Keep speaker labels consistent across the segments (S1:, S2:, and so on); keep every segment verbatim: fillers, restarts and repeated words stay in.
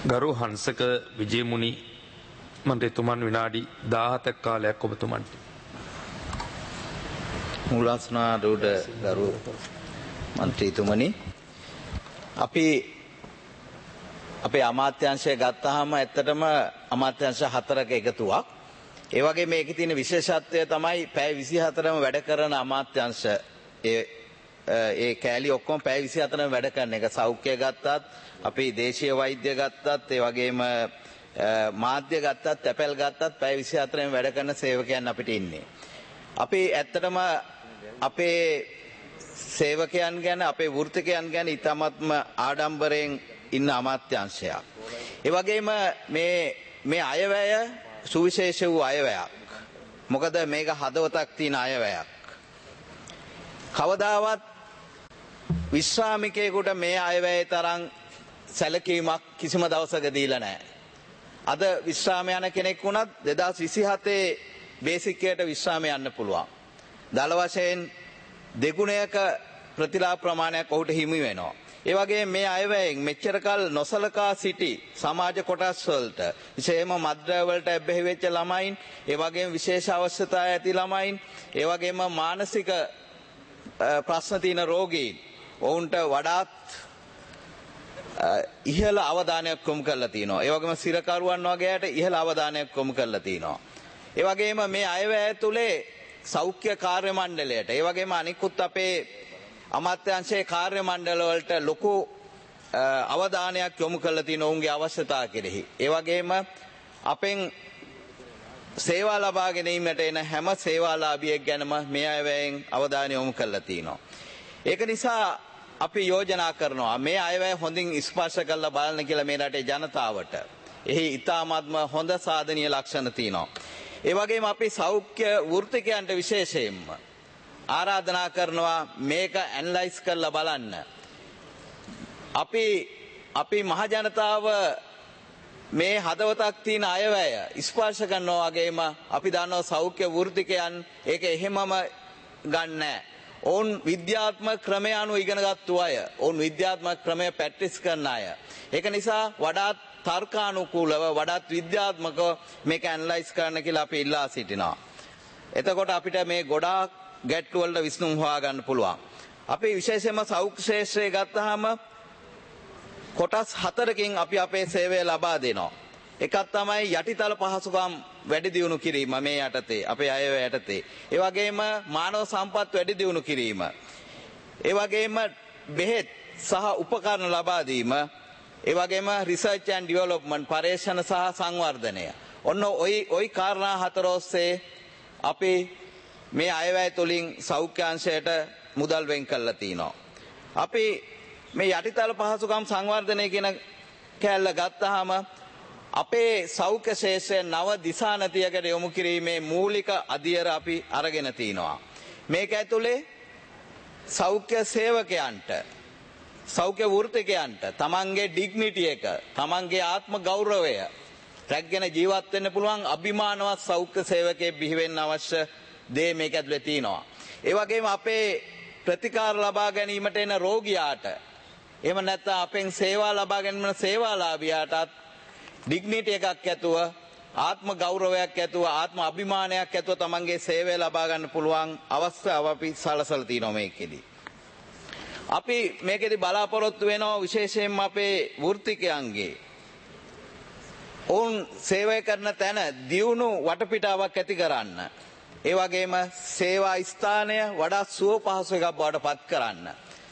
S1: ගරු හංසක විජේමුනි මන්ත්‍රීතුමන් විනාඩි දාහතක් කාලයක් ඔබතුමන්ට.
S2: මුලාස්නාඩුඩ ගරු මන්ත්‍රීතුමනි අපි අපේ අමාත්‍යාංශය ගත්තාම ඇත්තටම අමාත්‍යාංශ හතරක එකතුවක්. ඒ වගේ මේකේ තියෙන විශේෂත්වය තමයි පැය විසිහතරම වැඩ කරන අමාත්‍යාංශ ඒ ඒ කෑලි ඔක්කොම පැය විසිහතරම වැඩ කරන එක. සෞඛ්‍ය ගත්තත් අපි දේශීය වෛද්‍ය ගත්තත් ඒ වගේම මාධ්‍ය ගත්තත් තැපැල් ගත්තත් පැය විසිහතරම වැඩ කරන සේවකයන් අපිට ඉන්නේ. අපි ඇත්තටම අපේ සේවකයන් ගැන අපේ වෘත්තිකයන් ගැන ඉතාමත්ම ආඩම්බරයෙන් ඉන්න අමාත්‍යාංශයක්. ඒ වගේම මේ මේ අයවැය සුවිශේෂ වූ අයවැයක්. මොකද මේක හදවතක් තියෙන අයවැයක්. කවදාවත් විශ්‍රාමිකයෙකුට මේ අයවැයේ තරම් සැලකීමක් කිසිම දවසක දීලා නැහැ. අද විශ්‍රාම යන කෙනෙක් වුණත් දෙදාස් විසිහතේ බේසික් එකට විශ්‍රාම යන්න පුළුවන්. දල වශයෙන් දෙගුණයක ප්‍රතිලාභ ප්‍රමාණයක් ඔහුට හිමි වෙනවා. ඒ වගේ මේ අයවැයෙන් මෙච්චර කල් නොසලකා සිටි සමාජ කොටස් වලට විශේෂයෙන්ම මද්ද්‍රව්‍ය වලට ඇබ්බැහි වෙච්ච ළමයින්, ඒ වගේම විශේෂ අවශ්‍යතා ඇති ළමයින්, ඒ වගේම මානසික ප්‍රශ්න තියෙන රෝගීන් ඔවුන්ට වඩාත් ඉහළ අවධානයක් යොමු කරලා තිනවා. ඒ වගේම සිරකරුවන් වගේට ඉහළ අවධානයක් යොමු කරලා තිනවා. ඒ වගේම මේ අයවැය ඇතුලේ සෞඛ්‍ය කාර්ය මණ්ඩලයට, ඒ වගේම අනිකුත් අපේ අමාත්‍යාංශයේ කාර්ය මණ්ඩල වලට ලොකු අවධානයක් යොමු කරලා තියෙන ඔවුන්ගේ අවශ්‍යතා කෙරෙහි. ඒ වගේම අපෙන් සේවා ලබා ගැනීමට එන හැම සේවාලාභියෙක් ගැනම මේ අයවැයෙන් අවධානය යොමු කරලා තියෙනවා. ඒක නිසා අපි යෝජනා කරනවා මේ අයවැය හොඳින් ස්පර්ශ කරලා බලන්න කියලා මේ රටේ ජනතාවට. එහි ඉතාමත්ම හොඳ සාධනීය ලක්ෂණ තියෙනවා. ඒ වගේම අපි සෞඛ්‍ය වෘත්තිකයන්ට විශේෂයෙන්ම ආරාධනා කරනවා මේක ඇනලයිස් කරලා බලන්න. අපි අපි මහ ජනතාව මේ හදවතක් තියෙන අයවැය ස්පර්ශ කරනවා වගේම අපි දන්නවා සෞඛ්‍ය වෘත්තිකයන් ඒක එහෙමම ගන්නෑ. ඔවුන් විද්‍යාත්මක ක්‍රමය අනුව ඉගෙනගත්තු අය. ඔවුන් විද්‍යාත්මක ක්‍රමය ප්‍රැක්ටිස් කරන අය. ඒක නිසා වඩාත් තර්කානුකූලව වඩාත් විද්‍යාත්මකව මේක ඇනලයිස් කරන්න කියලා අපි ඉල්ලා සිටිනවා. එතකොට අපිට මේ ගොඩාක් ගැටලු වලට විසඳුම් හොයාගන්න පුළුවන්. අපි විශේෂයෙන්ම සෞඛ්‍ය ක්ෂේත්‍රය ගත්තාම කොටස් හතරකින් අපි අපේ සේවය ලබා දෙනවා. එකක් තමයි යටිතල පහසුකම් වැඩි දියුණු කිරීම මේ යටතේ අපේ අයවැය යටතේ. ඒ වගේම මානව සම්පත් වැඩි දියුණු කිරීම. ඒ වගේම බෙහෙත් සහ උපකරණ ලබා දීම. ඒ වගේම රිසර්ච් ඇන්ඩ් ඩෙවලොප්මන්ට් පරීක්ෂණ සහ සංවර්ධනය. ඔන්න ওই ওই කාරණා හතර ඔස්සේ අපි මේ අයවැය තුලින් සෞඛ්‍ය අංශයට මුදල් වෙන් කරලා තිනවා. අපි මේ යටිතල පහසුකම් සංවර්ධනය කියන කැලල ගත්තාම අපේ සෞඛ්‍ය ශේෂ්ත්‍රය නව දිශානතියකට යොමු කිරීමේ මූලික අධියර අපි අරගෙන තිනවා. මේක ඇතුලේ සෞඛ්‍ය සේවකයන්ට සෞඛ්‍ය වෘත්තිකයන්ට තමන්ගේ ඩිග්නිටි එක, තමන්ගේ ආත්ම ගෞරවය රැකගෙන ජීවත් වෙන්න පුළුවන් අභිමානවත් සෞඛ්‍ය සේවකයෙක් බිහි වෙන්න අවශ්‍ය දේ මේක ඇතුලේ තියෙනවා. ඒ වගේම අපේ ප්‍රතිකාර ලබා ගැනීමට එන රෝගියාට, එහෙම නැත්නම් අපෙන් සේවා ලබා ගැනීම සේවාලාභියාටත් ඩිග්නිටි එකක් ඇතුව, ආත්ම ගෞරවයක් ඇතුව, ආත්ම අභිමානයක් ඇතුව තමන්ගේ සේවය ලබා ගන්න පුළුවන් අවස්ථාව අපි සලසලා තියෙනවා මේකෙදි. අපි මේකෙදි බලාපොරොත්තු වෙනවා විශේෂයෙන්ම අපේ වෘත්තිකයන්ගේ ඔවුන් සේවය කරන තැන දියුණු වටපිටාවක් ඇති කරන්න. ඒ වගේම සේවා ස්ථානය වඩා සුව පහසු එකක් බවට පත් කරන්න.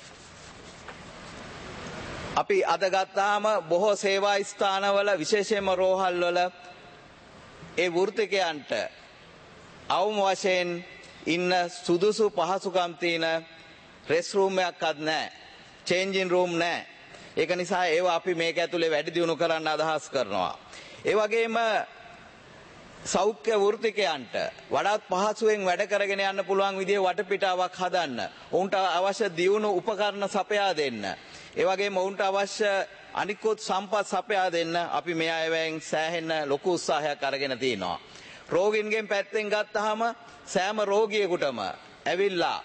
S2: අපි අද ගත්තාම බොහෝ සේවා ස්ථානවල විශේෂයෙන්ම රෝහල් වල ඒ වෘත්තිකයන්ට අවම වශයෙන් ඉන්න සුදුසු පහසුකම් තියෙන රෙස්ට් රූම් එකක්වත් නැහැ. චේන්ජින් රූම් නැහැ. ඒක නිසා ඒවා අපි මේක ඇතුලේ වැඩි දියුණු කරන්න අදහස් කරනවා. ඒ වගේම සෞඛ්‍ය වෘත්තිකයන්ට වඩාත් පහසුවෙන් වැඩ කරගෙන යන්න පුළුවන් විදිහේ වටපිටාවක් හදන්න. ඔවුන්ට අවශ්‍ය දියුණු උපකරණ සපයා දෙන්න. ඒ වගේම ඔවුන්ට අවශ්‍ය අනිකුත් සම්පත් සපයා දෙන්න අපි මේ අයවැයෙන් සෑහෙන ලොකු උත්සාහයක් අරගෙන තිනවා. රෝගීන්ගෙන් පැත්තෙන් ගත්තාම සෑම රෝගියෙකුටම ඇවිල්ලා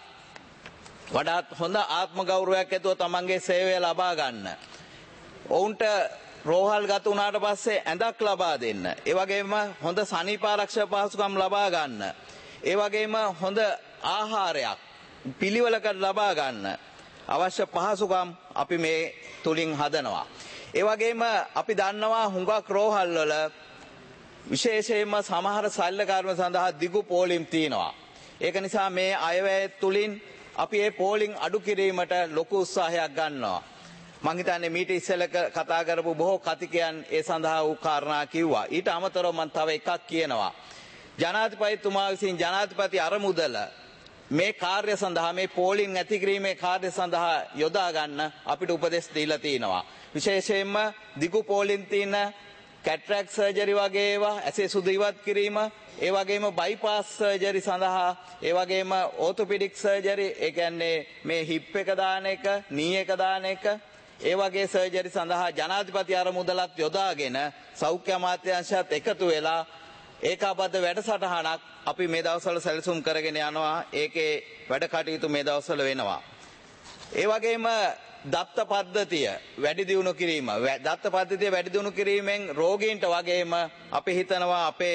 S2: වඩාත් හොඳ ආත්ම ගෞරවයක් ඇතුව තමන්ගේ සේවය ලබා ගන්න. ඔවුන්ට රෝහල් ගත වුණාට පස්සේ ඇඳක් ලබා දෙන්න. ඒ වගේම හොඳ සනීපාරක්ෂක පහසුකම් ලබා ගන්න. ඒ වගේම හොඳ ආහාරයක් පිළිවෙලකට ලබා ගන්න අවශ්‍ය පහසුකම් අපි මේ තුලින් හදනවා. ඒ වගේම අපි දන්නවා හුඟක් රෝහල් වල විශේෂයෙන්ම සමහර ශල්‍ය කර්ම සඳහා දිගු පෝලිම් තියෙනවා. ඒක නිසා මේ අයවැය තුලින් අපි මේ පෝලිම් අඩු කිරීමට ලොකු උත්සාහයක් ගන්නවා. මං හිතන්නේ මීට ඉස්සෙල්ල කතා කරපු බොහෝ කතිකයන් ඒ සඳහා වූ කාරණා කිව්වා. ඊට අමතරව මම තව එකක් කියනවා. ජනාධිපතිතුමා විසින් ජනාධිපති අරමුදල මේ කාර්ය සඳහා මේ පෝලිම් ඇති කිරීමේ කාර්ය සඳහා යොදා ගන්න අපිට උපදෙස් දීලා තිනවා. විශේෂයෙන්ම දිගු පෝලිම් තියෙන කැටරැක්ට් සර්ජරි වගේ ඒවා, ඇසේ සුදු ඉවත් කිරීම, ඒ වගේම බයිපාස් සර්ජරි සඳහා, ඒ වගේම ඕතොපෙඩික් සර්ජරි, ඒ කියන්නේ මේ හිප් එක දාන එක, නී එක දාන එක, ඒ වගේ සර්ජරි සඳහා ජනාධිපති අරමුදලත් යොදාගෙන සෞඛ්‍ය අමාත්‍යාංශයත් එකතු වෙලා ඒකාබද්ධ වැඩසටහනක් අපි මේ දවස්වල සැලසුම් කරගෙන යනවා. ඒකේ වැඩ කටයුතු මේ දවස්වල වෙනවා. ඒ වගේම දත්ත පද්ධතිය වැඩි දියුණු කිරීම, දත්ත පද්ධතිය වැඩි දියුණු කිරීමෙන් රෝගීන්ට වගේම අපි හිතනවා අපේ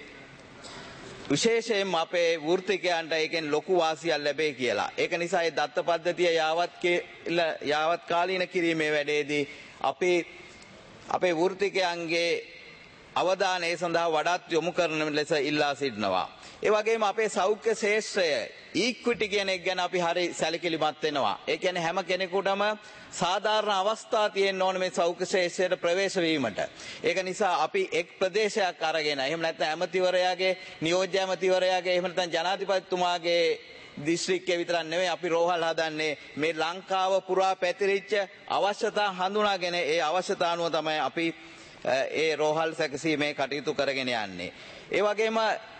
S2: විශේෂයෙන්ම අපේ වෘත්තිකයන්ට ඒකෙන් ලොකු වාසියක් ලැබේ කියලා. ඒක නිසා මේ දත්ත පද්ධතිය යාවත් යාවත් කාලීන කිරීමේ වැඩේදී අපි අපේ වෘත්තිකයන්ගේ අවධානය සඳහා වඩාත් යොමු කරන ලෙස ඉල්ලා සිටිනවා. ඒ වගේම අපේ සෞඛ්‍ය ශාස්ත්‍රය ඊක්විටි කියන එක ගැන අපි හරි සැලකිලිමත් වෙනවා. ඒ කියන්නේ හැම කෙනෙකුටම සාධාරණ අවස්ථා තියෙන්න ඕන මේ සෞඛ්‍ය ශාස්ත්‍රයට ප්‍රවේශ වීමට. ඒක නිසා අපි එක් ප්‍රදේශයක් අරගෙන, එහෙම නැත්නම් ඇමතිවරයාගේ, නියෝජ්‍ය ඇමතිවරයාගේ, එහෙම නැත්නම් ජනාධිපතිතුමාගේ දිස්ත්‍රික්කයේ විතරක් නෙවෙයි අපි රෝහල් හදන්නේ මේ ලංකාව පුරා පැතිරිච්ච අවශ්‍යතා හඳුනාගෙන ඒ අවශ්‍යතා අනුව තමයි අපි ඒ රෝහල් සැකසීමේ කටයුතු කරගෙන යන්නේ. ඒ වගේම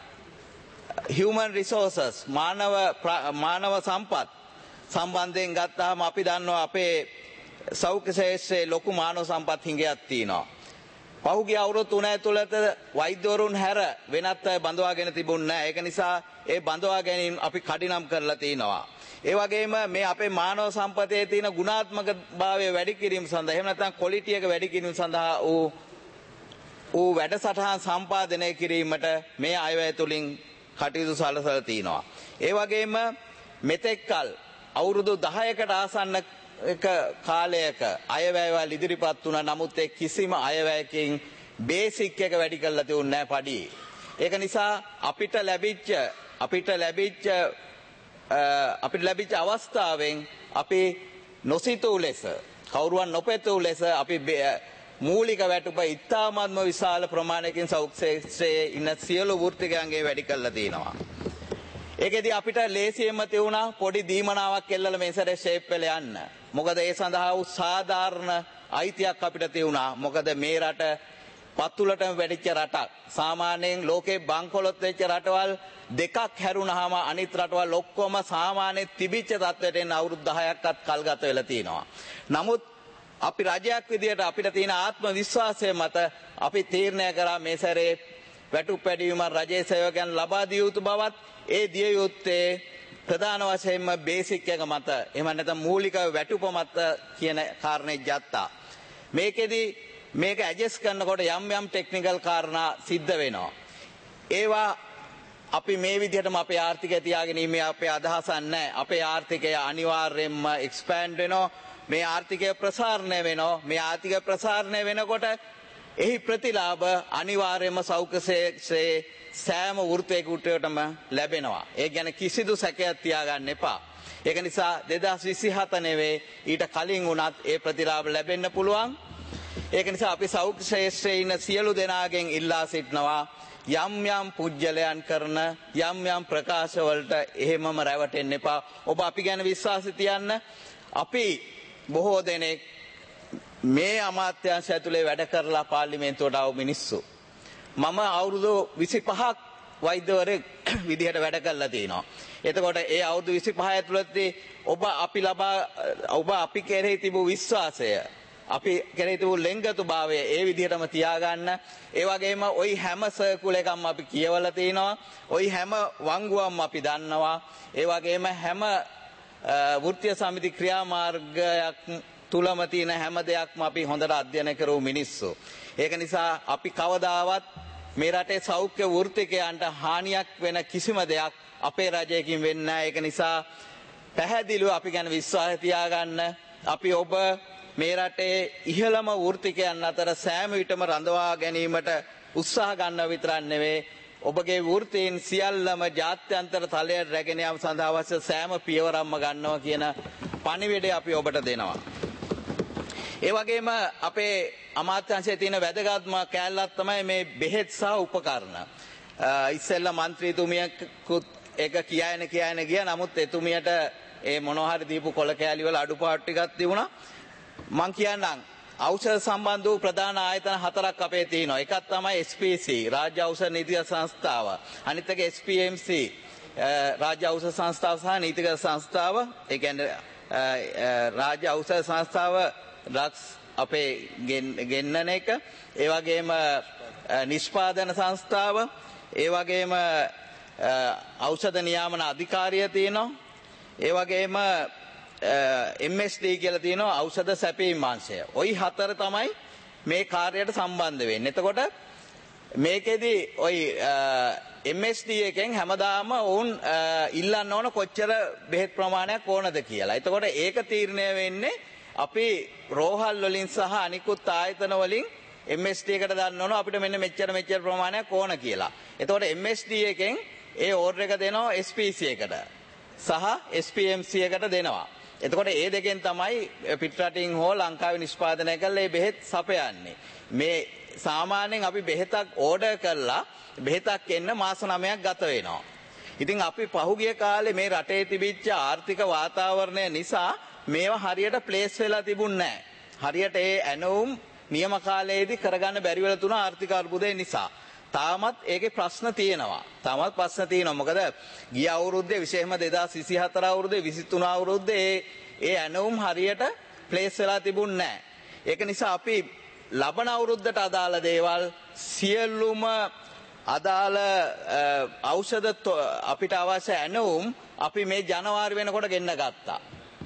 S2: human resources මානව මානව සම්පත් සම්බන්ධයෙන් ගත්තාම අපි දන්නවා අපේ සෞඛ්‍ය ශාස්ත්‍රයේ ලොකු මානව සම්පත් හිඟයක් තියෙනවා. පහුගිය අවුරුදු තුන ඇතුළත වෛද්‍යවරුන් හැර වෙනත් අය බඳවාගෙන තිබුණේ නැහැ. ඒක නිසා ඒ බඳවා ගැනීම අපි කඩිනම් කරලා තිනවා. ඒ වගේම මේ අපේ මානව සම්පතේ තියෙන ගුණාත්මක භාවය වැඩි කිරීම සඳහා, එහෙම නැත්නම් ක්වොලිටි එක වැඩි කිරීම සඳහා ඌ ඌ වැඩසටහන් සම්පාදනය කිරීමට මේ අයවැය තුලින් කටයුතු සලසලා තිනවා. ඒ වගේම මෙතෙක්කල් අවුරුදු දහයකට ආසන්න එක කාලයක අයවැයවල් ඉදිරිපත් වුණා. නමුත් ඒ කිසිම අයවැයකින් බේසික් එක වැඩි කරලා තියුන්නේ නැහැ පඩි. ඒක නිසා අපිට ලැබිච්ච අපිට ලැබිච්ච අපිට ලැබිච්ච අවස්ථාවෙන් අපි නොසිතූ ලෙස, කවුරුවන් නොපැතූ ලෙස අපි මූලික වැටුප ඉතාමත්ම විශාල ප්‍රමාණයකින් සෞඛ්‍ය ක්ෂේත්‍රයේ ඉන්න සියලු වෘත්තිකයන්ගේ වැඩි කරලා තියෙනවා. ඒකෙදී අපිට ලේසියෙන්ම තියුණා පොඩි දීමනාවක් එල්ලලා මේ සැරේ ෂේප් වෙලා යන්න. මොකද ඒ සඳහා වූ සාධාරණ අයිතියක් අපිට තියුණා. මොකද මේ රට පත්තුලටම වැඩිච්ච රටක්. සාමාන්‍යයෙන් ලෝකේ බංකොලොත් වෙච්ච රටවල් දෙකක් හැරුණාම අනිත් රටවල් ඔක්කොම සාමාන්‍ය තිබිච්ච තත්ත්වයට එන්න අවුරුදු දහයක්වත් කල් ගත වෙලා තියෙනවා. නමුත් අපි රජයක් විදියට අපිට තියෙන ආත්ම විශ්වාසය මත අපි තීරණය කරා මේ සැරේ වැටුප් වැඩිවීම රජයේ සේවකයන් ලබා දිය යුතු බවත්, ඒ දිය යුත්තේ ප්‍රධාන වශයෙන්ම බේසික් එක මත, එහෙම නැත්නම් මූලික වැටුප මත කියන කාරණේ ගත්තා. මේකෙදි මේක ඇඩ්ජස්ට් කරනකොට යම් යම් ටෙක්නිකල් කාරණා සිද්ධ වෙනවා. ඒවා අපි මේ විදිහටම අපේ ආර්ථිකය තියාගෙන ඉන්නේ අපේ අදහසක් නැහැ. අපේ ආර්ථිකය අනිවාර්යයෙන්ම එක්ස්පෑන්ඩ් වෙනවා. මේ ආර්ථිකය ප්‍රසාරණය වෙනවා. මේ ආර්ථික ප්‍රසාරණය වෙනකොට එහි ප්‍රතිලාභ අනිවාර්යයෙන්ම සෞඛ්‍ය ක්ෂේත්‍රයේ සෑම වෘත්තයකටම ලැබෙනවා. ඒ ගැන කිසිදු සැකයක් තියාගන්න එපා. ඒක නිසා දෙදාස් විසිහත නෙවෙයි ඊට කලින් වුණත් ඒ ප්‍රතිලාභ ලැබෙන්න පුළුවන්. ඒක නිසා අපි සෞඛ්‍ය ක්ෂේත්‍රයේ ඉන්න සියලු දෙනාගෙන් ඉල්ලා සිටිනවා යම් යම් පුජ්‍යලයන් කරන යම් යම් ප්‍රකාශ වලට එහෙමම රැවටෙන්න එපා. ඔබ අපි ගැන විශ්වාසය තියන්න. අපි බොහෝ දෙනෙක් මේ අමාත්‍යාංශය ඇතුලේ වැඩ කරලා පාර්ලිමේන්තුවට ආව මිනිස්සු. මම අවුරුදු විසිපහක් වෛද්‍යවරයෙක් විදිහට වැඩ කරලා තිනවා. එතකොට ඒ අවුරුදු විසිපහ ඇතුළතදී ඔබ අපි ලබා ඔබ අපි කෙරෙහි තිබූ විශ්වාසය, අපි කෙරෙහි තිබූ ලෙන්ගතුභාවය ඒ විදිහටම තියාගන්න. ඒ වගේම ওই හැම සර්කුල එකක්ම අපි කියවලා තිනවා. ওই හැම වංගුවක්ම අපි දන්නවා. ඒ වගේම හැම වෘත්තීය සමිති ක්‍රියාමාර්ගයක් තුලම තියෙන හැම දෙයක්ම අපි හොඳට අධ්‍යයනය කරපු මිනිස්සු. ඒක නිසා අපි කවදාවත් මේ රටේ සෞඛ්‍ය වෘත්තිකයන්ට හානියක් වෙන කිසිම දෙයක් අපේ රජයකින් වෙන්නේ නැහැ. ඒක නිසා පැහැදිලිව අපි ගැන විශ්වාසය තියාගන්න. අපි ඔබ මේ රටේ ඉහළම වෘත්තිකයන් අතර සෑම විටම රඳවා ගැනීමට උත්සාහ ගන්නව විතරක් නෙවෙයි ඔබගේ වෘත්තීන් සියල්ලම ජාත්‍යන්තර තලයට රැගෙන යාම සඳහා අවශ්‍ය සෑම පියවරක්ම ගන්නවා කියන පණිවිඩය අපි ඔබට දෙනවා. ඒ වගේම අපේ අමාත්‍යාංශයේ තියෙන වැදගත්ම කෑල්ලක් තමයි මේ බෙහෙත් සහ උපකරණ. ඉස්සෙල්ලා മന്ത്രിතුමියකුත් ඒක කියයින කියයින ගියා. නමුත් එතුමියට ඒ මොනවා හරි දීපු කොල කෑලි වල අඩුපාඩු ටිකක් තිබුණා. මං කියන්නම් ඖෂධ සම්බන්ධ වූ ප්‍රධාන ආයතන හතරක් අපේ තියෙනවා. එකක් තමයි එස් පී සී රාජ්‍ය ඖෂධ නීතිගත සංස්ථාව. අනිත් එක එස් පී එම් සී රාජ්‍ය ඖෂධ සංස්ථාව සහ නීතිගත සංස්ථාව. ඒ කියන්නේ රාජ්‍ය ඖෂධ සංස්ථාව ඩ්‍රග්ස් අපේ ගෙන්නන එක. ඒ වගේම නිෂ්පාදන සංස්ථාව. ඒ වගේම ඖෂධ නියාමන අධිකාරිය තියෙනවා. ඒ වගේම එම් එස් ඩී කියලා තියෙනවා ඖෂධ සැපීම් අංශය. ওই හතර තමයි මේ කාර්යයට සම්බන්ධ වෙන්නේ. එතකොට මේකෙදි ওই එම් එස් ඩී එකෙන් හැමදාම වුන් ඉල්ලන්න ඕන කොච්චර බෙහෙත් ප්‍රමාණයක් ඕනද කියලා. එතකොට ඒක තීරණය වෙන්නේ අපි රෝහල් වලින් සහ අනිකුත් ආයතන වලින් එම් එස් ඩී එකට දාන්න ඕන අපිට මෙන්න මෙච්චර මෙච්චර ප්‍රමාණයක් ඕන කියලා. එතකොට එම් එස් ඩී එකෙන් ඒ ඕර්ඩර් එක දෙනවා එස් පී සී එකට සහ එස් පී එම් සී එකට දෙනවා. එතකොට ඒ දෙකෙන් තමයි පිට රටින් හෝ ලංකාවේ නිෂ්පාදනය කරලා මේ බෙහෙත් සපයන්නේ. මේ සාමාන්‍යයෙන් අපි බෙහෙතක් ඕඩර් කරලා බෙහෙතක් එන්න මාස නවයක් ගත වෙනවා. ඉතින් අපි පහුගිය කාලේ මේ රටේ තිබිච්ච ආර්ථික වාතාවරණය නිසා මේවා හරියට ප්ලේස් වෙලා තිබුණේ නැහැ. හරියට ඒ ඇනවුම් නියම කාලයේදී කරගන්න බැරි වෙලා තුන ආර්ථික අර්බුදය නිසා. තාමත් ඒකේ ප්‍රශ්න තියෙනවා. තාමත් ප්‍රශ්න තියෙනවා. මොකද ගිය අවුරුද්දේ විශේෂම දෙදාස් විසි හතර අවුරුද්දේ විසි තුන අවුරුද්දේ ඒ ඒ ඇනවුම් හරියට ප්ලේස් වෙලා තිබුණේ නැහැ. ඒක නිසා අපි ලබන අවුරුද්දට අදාළ දේවල් සියලුම අදාළ ඖෂධ අපිට අවශ්‍ය ඇනවුම් අපි මේ ජනවාරි වෙනකොට ගෙන්න ගත්තා.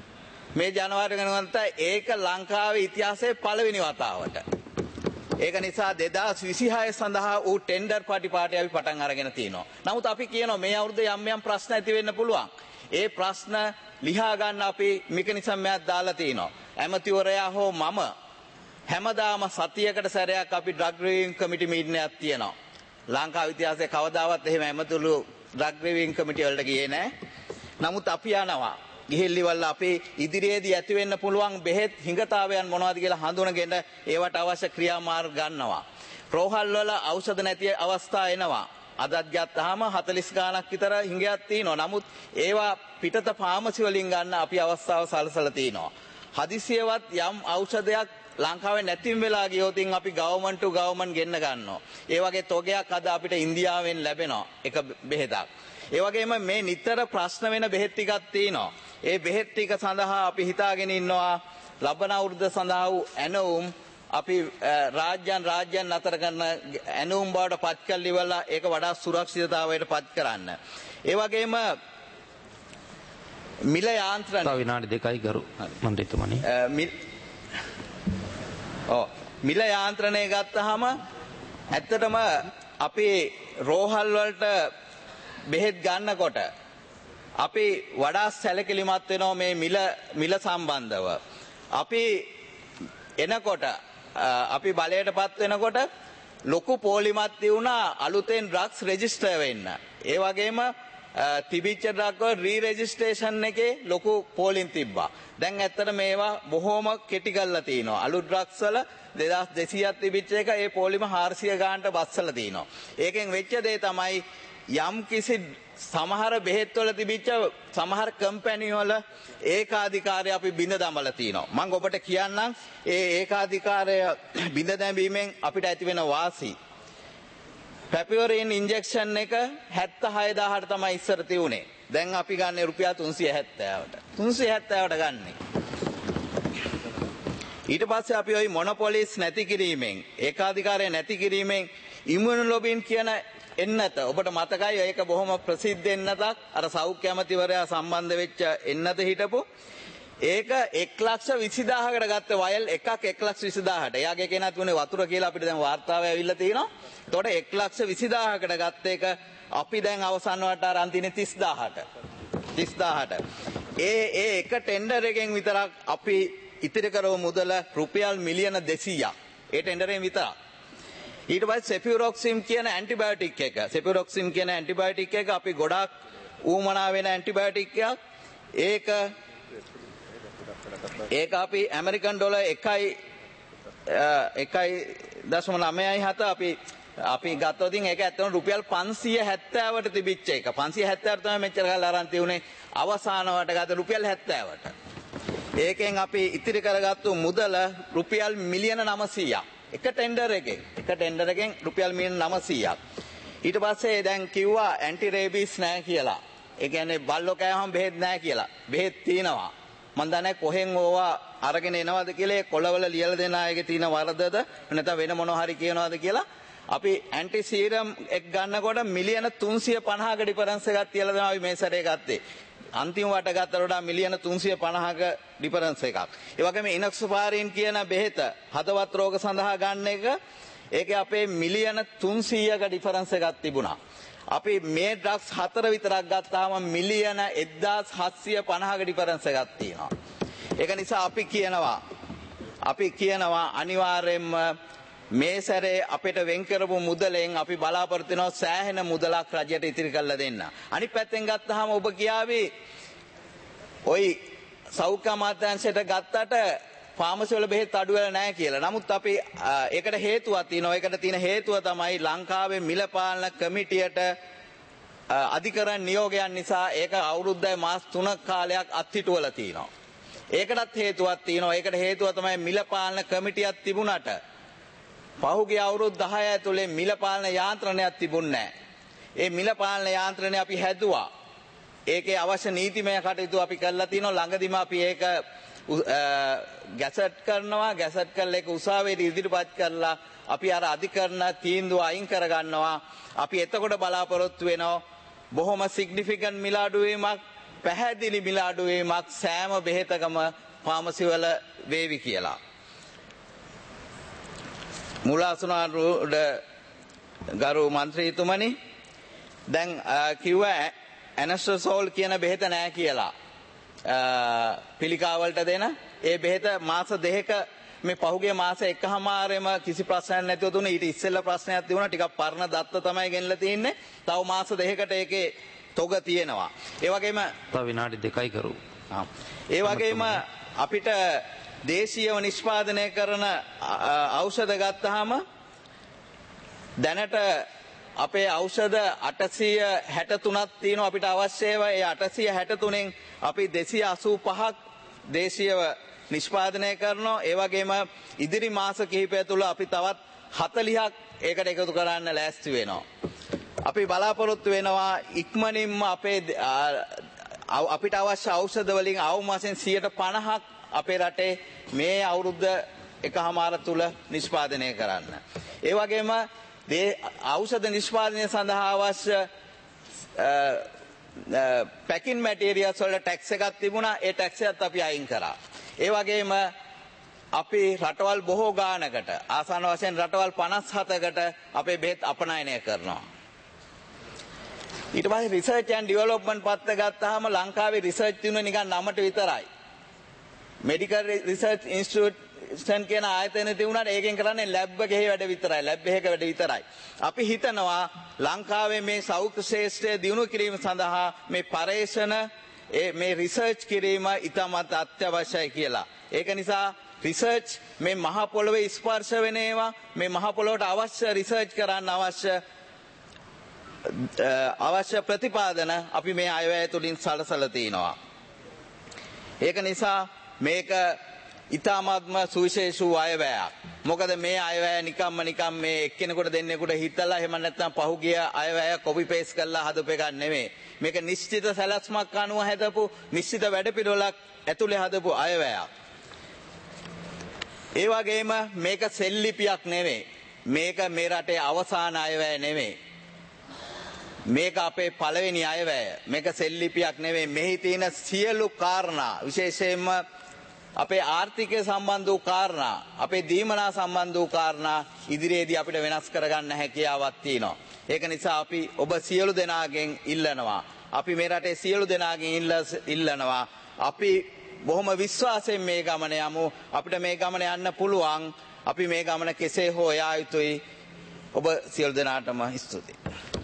S2: මේ ජනවාරි වෙනකොට ඒක ලංකාවේ ඉතිහාසයේ පළවෙනි වතාවට. ඒක නිසා දෙදාස් විසි හය සඳහා ඌ ටෙන්ඩර් පටිපාටි අපි පටන් අරගෙන තිනවා. නමුත් අපි කියනවා මේ අවුරුද්දේ යම් යම් ප්‍රශ්න ඇති වෙන්න පුළුවන්. ඒ ප්‍රශ්න ලියා ගන්න අපි මෙකනිසම්යක් දාලා තිනවා. ඇමතිවරයා හෝ මම හැමදාම සතියකට සැරයක් අපි ඩ්‍රග් රිවිව් කමිටි මීටින් එකක් තියනවා. ලංකාව ඉතිහාසයේ කවදාවත් එහෙම ඇමතුළු ඩ්‍රග් රිවිව් කමිටි වලට ගියේ නැහැ. නමුත් අපි යනවා. ගිහිල්ලිවල අපි ඉදිරියේදී ඇති වෙන්න පුළුවන් බෙහෙත් හිඟතාවයන් මොනවද කියලා හඳුනගෙන ඒවට අවශ්‍ය ක්‍රියාමාර්ග ගන්නවා. රෝහල් වල ඖෂධ නැති අවස්ථා එනවා. අදත් ගත්තාම හතළිස් ගාණක් විතර හිඟයක් තියෙනවා. නමුත් ඒවා පිටත ෆාමසි වලින් ගන්න අපි අවස්ථාව සලසලා තිනවා. හදිසියවත් යම් ඖෂධයක් ලංකාවේ නැතිම වෙලා ගියොත් අපි ගවර්න්මන්ට් ටු ගවර්න්මන්ට් ගෙන්න ගන්නවා. ඒ වගේ තොගයක් අද අපිට ඉන්දියාවෙන් ලැබෙනවා එක බෙහෙතක්. ඒ වගේම මේ නිතර ප්‍රශ්න වෙන බෙහෙත් ටිකක් තියෙනවා. ඒ බෙහෙත් ටික සඳහා අපි හිතාගෙන ඉන්නවා ලබන අවුරුද්ද සඳහා වූ ඇනවුම් අපි රාජ්‍යයන් රාජ්‍යයන් අතර කරන ඇනවුම් බවට පත් කරලා ඉවරලා ඒක වඩා සුරක්ෂිතතාවයට පත් කරන්න. ඒ වගේම මිල යාන්ත්‍රණ
S1: තව විනාඩි දෙකයි ගරු මන්ත්‍රීතුමනි.
S2: ඔව් මිල යාන්ත්‍රණය ගත්තාම ඇත්තටම අපි රෝහල් වලට බෙහෙත් ගන්නකොට අපි වඩා සැලකිලිමත් වෙනවා මේ මිල මිල සම්බන්ධව. අපි එනකොට අපි බලයටපත් වෙනකොට ලොකු පොලිමත් වුණා අලුතෙන් ඩ්‍රග්ස් රෙජිස්ටර් වෙන්න. ඒ වගේම තිබිච්ච ඩ්‍රග් වල రీ රෙජිස්ට්‍රේෂන් එකේ ලොකු පොලින් තිබ්බා. දැන් ඇත්තට මේවා බොහොම කෙටි කරලා තිනවා. අලුත් ඩ්‍රග්ස් වල දෙදාස් දෙසීයක් තිබිච්ච එක ඒ පොලිම හාරසිය ගානට බස්සලා තිනවා. ඒකෙන් වෙච්ච දේ තමයි යම් කිසි සමහර බෙහෙත් වල තිබිච්ච සමහර කම්පැනි වල ඒකාධිකාරය අපි බිඳ දමලා තිනවා. මම ඔබට කියන්නම් ඒ ඒකාධිකාරය බිඳ දැමීමෙන් අපිට ඇති වෙන වාසි. පැපියොරින් ඉන්ජෙක්ෂන් එක හැත්තෑ හදාහට තමයි ඉස්සර තියුනේ. දැන් අපි ගන්නේ රුපියල් තුන්සිය හැත්තෑවට. තුන්සිය හැත්තෑවට ගන්නේ. ඊට පස්සේ අපි ওই මොනොපොලිස් නැති කිරීමෙන් ඒකාධිකාරය නැති කිරීමෙන් ඉමුනොලොබින් කියන එන්නත ඔබට මතකයි ඒක බොහොම ප්‍රසිද්ධ එන්නතක් අර සෞඛ්‍ය ඇමතිවරයා සම්බන්ධ වෙච්ච එන්නත හිටපු ඒක එක් ලක්ෂ විසිදාහකට ගත්ත වයල් එකක් එක් ලක්ෂ විසිදාහට. එයාගේ කෙනා තුනේ වතුර කියලා අපිට දැන් වාර්තාව ඇවිල්ලා තියෙනවා. එතකොට එක් ලක්ෂ විසිදාහකට ගත්ත එක අපි දැන් අවසන් වලට අරන් තින්නේ තිස්දාහට. තිස්දාහට. ඒ ඒ එක ටෙන්ඩර් එකෙන් විතරක් අපි ඉතිරි කරව මුදල රුපියල් මිලියන දෙසීයක්. ඒ ටෙන්ඩරෙන් විතරක්. ඊට පස්සේ සෙෆියුරොක්සිම් කියන ඇන්ටිබයොටික් එක. සෙෆියුරොක්සිම් කියන ඇන්ටිබයොටික් එක අපි ගොඩාක් ඌමනා වෙන ඇන්ටිබයොටික් එකක්. ඒක ඒක අපි ඇමරිකන් ඩොලර් එකයි එකයි දශම නවයයි හත අපි අපි ගත්තොත් ඒක ඇත්තටම රුපියල් පන්සිය හැත්තෑවට තිබිච්ච එක. පන්සිය හැත්තෑවට තමයි මෙච්චර කාලෙ අරන් තියුනේ. අවසානවට ගත රුපියල් හැත්තෑවට. ඒකෙන් අපි ඉතිරි කරගත්තු මුදල රුපියල් මිලියන නවසීයක්. එක ටෙන්ඩර් එකෙන් එක ටෙන්ඩර් එකෙන් රුපියල් මිලියන නවසීයක්. ඊට පස්සේ දැන් කිව්වා ඇන්ටි රේබීස් නැහැ කියලා. ඒ කියන්නේ බල්ලෝ කෑවහම බෙහෙත් නැහැ කියලා. බෙහෙත් තියෙනවා. මන් දන්නේ කොහෙන් ඕවා අරගෙන එනවද කියලා කොළවල ලියලා දෙන අයගේ තියෙන වරදද නැත්නම් වෙන මොනවා හරි කියනවද කියලා අපි ඇන්ටි සීරම් එක ගන්නකොට මිලියන තුන්සිය පනහක ඩිෆරන්ස් එකක් තියලා දෙනවා අපි මේ සැරේ ගත්තේ. අන්තිම වට ගත්තට වඩා මිලියන තුන්සිය පනහක ඩිෆරන්ස් එකක්. ඒ වගේම ඉනොක්ස්පාරින් කියන බෙහෙත හදවත් රෝග සඳහා ගන්න එක ඒකේ අපේ මිලියන තුන්සීයක ඩිෆරන්ස් එකක් තිබුණා. අපි මේ ඩ්‍රග්ස් හතර විතරක් ගත්තාම මිලියන එක්දාස් හත්සිය පනහක ඩිෆරන්ස් එකක් තියෙනවා. ඒක නිසා අපි කියනවා අපි කියනවා අනිවාර්යයෙන්ම මේ සැරේ අපිට වෙන් කරපු මුදලෙන් අපි බලාපොරොත්තු වෙනවා සෑහෙන මුදලක් රජයට ඉතිරි කරලා දෙන්න. අනිත් පැත්තෙන් ගත්තාම ඔබ කියාවේ ওই සෞඛ්‍ය අමාත්‍යාංශයට ගත්තට ෆාමසි වල බෙහෙත් අඩු වෙලා නැහැ කියලා. නමුත් අපි ඒකට හේතුවක් තියෙනවා. ඒකට තියෙන හේතුව තමයි ලංකාවේ මිල පාලන කමිටියට අධිකරණ නියෝගයන් නිසා ඒක අවුරුද්දයි මාස තුනක කාලයක් අත්හිටුවලා තියෙනවා. ඒකටත් හේතුවක් තියෙනවා. ඒකට හේතුව තමයි මිල පාලන කමිටියක් තිබුණාට පහුගිය අවුරුදු දහය ඇතුලේ මිල පාලන යාන්ත්‍රණයක් තිබුණේ නැහැ. ඒ මිල පාලන යාන්ත්‍රණය අපි හැදුවා. ඒකේ අවශ්‍ය නීතිමය කටයුතු අපි කරලා තිනවා. ළඟදිම අපි ඒක ගැසට් කරනවා. ගැසට් කරලා ඒක උසාවියට ඉදිරිපත් කරලා අපි අර අධිකරණ තීන්දුව අයින් කරගන්නවා. අපි එතකොට බලාපොරොත්තු වෙනවා බොහොම සිග්නිෆිකන්ට් මිල අඩුවීමක්, පැහැදිලි මිල අඩුවීමක් සෑම බෙහෙතකම ෆාමසි වල වේවි කියලා. මුලාසුනාරුඩ ගරු මන්ත්‍රීතුමනි දැන් කිව්වා ඇනස්ට්‍රසෝල් කියන බෙහෙත නෑ කියලා. පිළිකාවලට දෙන ඒ බෙහෙත මාස දෙකක මේ පහුගිය මාස එකහමාරෙම කිසි ප්‍රශ්නයක් නැතුව තුනේ. ඊට ඉස්සෙල්ලා ප්‍රශ්නයක් තිබුණා. ටිකක් පරණ දත්ත තමයි ගෙනලා තින්නේ. තව මාස දෙකකට ඒකේ තොග තියෙනවා. ඒ වගේම
S1: තව විනාඩි දෙකයි කරු.
S2: ඒ වගේම අපිට දේශීයව නිෂ්පාදනය කරන ඖෂධ ගත්තාම දැනට අපේ ඖෂධ අටසිය හැටතුනක් තියෙනවා අපිට අවශ්‍ය ඒවා. ඒ අටසිය හැටතුනෙන් අපි දෙසිය අසූ පහක් දේශීයව නිෂ්පාදනය කරනවා. ඒ වගේම ඉදිරි මාස කිහිපය තුළ අපි තවත් හතළිහක් ඒකට එකතු කරන්න ලෑස්ති වෙනවා. අපි බලාපොරොත්තු වෙනවා ඉක්මනින්ම අපේ අපිට අවශ්‍ය ඖෂධ වලින් අවම වශයෙන් සියයට පනහක් අපේ රටේ මේ අවුරුද්ද එකහමාර තුල නිෂ්පාදනය කරන්න. ඒ වගේම ඖෂධ නිෂ්පාදනය සඳහා අවශ්‍ය පැකින් මැටීරියල්ස් වල ටැක්ස් එකක් තිබුණා. ඒ ටැක්ස් එකත් අපි අයින් කරා. ඒ වගේම අපි රටවල් බොහෝ ගානකට ආසන්න වශයෙන් රටවල් පනස් හතකට අපේ බෙහෙත් අපනයනය කරනවා. ඊට පස්සේ රිසර්ච් ඇන්ඩ් ඩෙවලොප්මන්ට් පැත්ත ගත්තාම ලංකාවේ රිසර්ච් තියුනේ නිකන් නමට විතරයි. මෙඩිකල් රිසර්ච් ඉන්ස්ටිටියුෂන් කියන ආයතන තිබුණාට ඒකෙන් කරන්නේ ලැබ් එකේ වැඩ විතරයි. ලැබ් එකක වැඩ විතරයි. අපි හිතනවා ලංකාවේ මේ සෞඛ්‍ය ශාස්ත්‍රය දියුණු කිරීම සඳහා මේ පරීක්ෂණ මේ රිසර්ච් කිරීම ඉතාමත් අත්‍යවශ්‍යයි කියලා. ඒක නිසා රිසර්ච් මේ මහ පොළොවේ ස්පර්ශ වෙන ඒවා මේ මහ පොළොවට අවශ්‍ය රිසර්ච් කරන්න අවශ්‍ය අවශ්‍ය ප්‍රතිපාදන අපි මේ අයවැය තුලින් සලසලා තිනවා. ඒක නිසා මේක ඉතාමත්ම සුවිශේෂ වූ අයවැයක්. මොකද මේ අයවැය නිකම්ම නිකම් මේ එක්කෙනෙකුට දෙන්නෙකුට හිතලා එහෙම නැත්නම් පහුගිය අයවැය කොපි පේස්ට් කරලා හදපු එකක් නෙමෙයි. මේක නිශ්චිත සැලැස්මක් අනුව හදපු නිශ්චිත වැඩපිළිවෙලක් ඇතුලේ හදපු අයවැයක්. ඒ වගේම මේක සෙල්ලිපියක් නෙමෙයි. මේක මේ රටේ අවසාන අයවැය නෙමෙයි. මේක අපේ පළවෙනි අයවැය. මේක සෙල්ලිපියක් නෙවෙයි. මෙහි තියෙන සියලු කාරණා විශේෂයෙන්ම අපේ ආර්ථිකය සම්බන්ධ වූ කාරණා, අපේ දීමනා සම්බන්ධ වූ කාරණා ඉදිරියේදී අපිට වෙනස් කරගන්න හැකියාවක් තියෙනවා. ඒක නිසා අපි ඔබ සියලු දෙනාගෙන් ඉල්ලනවා. අපි මේ රටේ සියලු දෙනාගෙන් ඉල්ලනවා. අපි බොහොම විශ්වාසයෙන් මේ ගමන යමු. අපිට මේ ගමන යන්න පුළුවන්. අපි මේ ගමන කෙසේ හෝ යා යුතුයි. ඔබ සියලු දෙනාටම ස්තුතියි.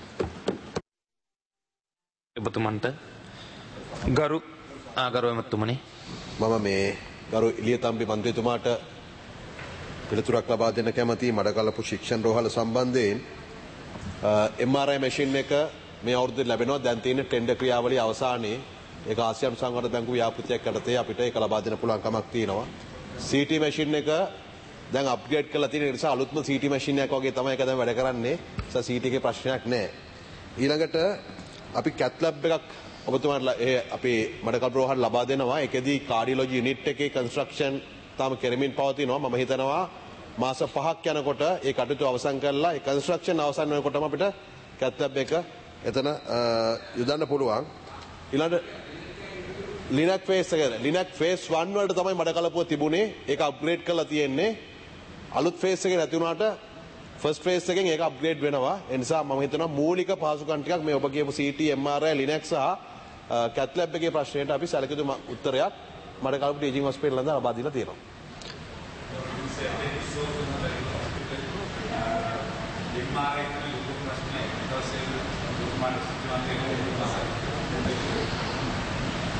S1: ඔබතුමන්ට ගරු ආගරු එමතුමනි
S3: මම මේ ගරු ඉලියතම්බි මන්ත්‍රීතුමාට පිළිතුරක් ලබා දෙන්න කැමතියි මඩකලපු ශික්ෂණ රෝහල සම්බන්ධයෙන් එම් ආර් ආයි මැෂින් එක මේ අවුරුද්දේ ලැබෙනවා. දැන් තියෙන ටෙන්ඩර් ක්‍රියාවලිය අවසානයේ ඒක ආසියානු සංවර්ධන බැංකු ව්‍යාපෘතියක් යටතේ අපිට ඒක ලබා දෙන්න පුළුවන් කමක් තියෙනවා. සී ටී මැෂින් එක දැන් අප්ග්‍රේඩ් කරලා තියෙන නිසා අලුත්ම සී ටී මැෂින් එකක් වගේ තමයි ඒක දැන් වැඩ කරන්නේ. ඒ සී ටී එකේ ප්‍රශ්නයක් නැහැ. ඊළඟට අපි කැත් ලැබ් එකක් ඔබතුමාලා ඒ අපේ මඩකලපු රෝහල ලබා දෙනවා. ඒකෙදී කාඩියොලොජි යුනිට් එකේ කන්ස්ට්‍රක්ෂන් තාම කෙරෙමින් පවතිනවා. මම හිතනවා මාස පහක් යනකොට ඒ කටයුතු අවසන් කරලා ඒ කන්ස්ට්‍රක්ෂන් අවසන් වෙනකොටම අපිට කැත් ලැබ් එක එතන යොදන්න පුළුවන්. ඊළඟ ලිනක් ෆේස් එක ලිනක් ෆේස් වන් වලට තමයි මඩකලපුව තිබුණේ. ඒක අප්ග්‍රේඩ් කරලා තියෙන්නේ. අලුත් ෆේස් එකේ නැති වුණාට ෆස්ට් ෆේස් එකෙන් ඒක අප්ග්‍රේඩ් වෙනවා. ඒ නිසා මම හිතනවා මූලික පහසුකම් ටිකක් මේ ඔබ කියපු C T M R I Linux සහ කැත් ලැබ් එකේ ප්‍රශ්නයට අපි සැලකියුතු උත්තරයක් මඩකලපු ටීචිං හොස්පිටල් ළඟ ලබා දීලා තියෙනවා. එම් ආර් ආයි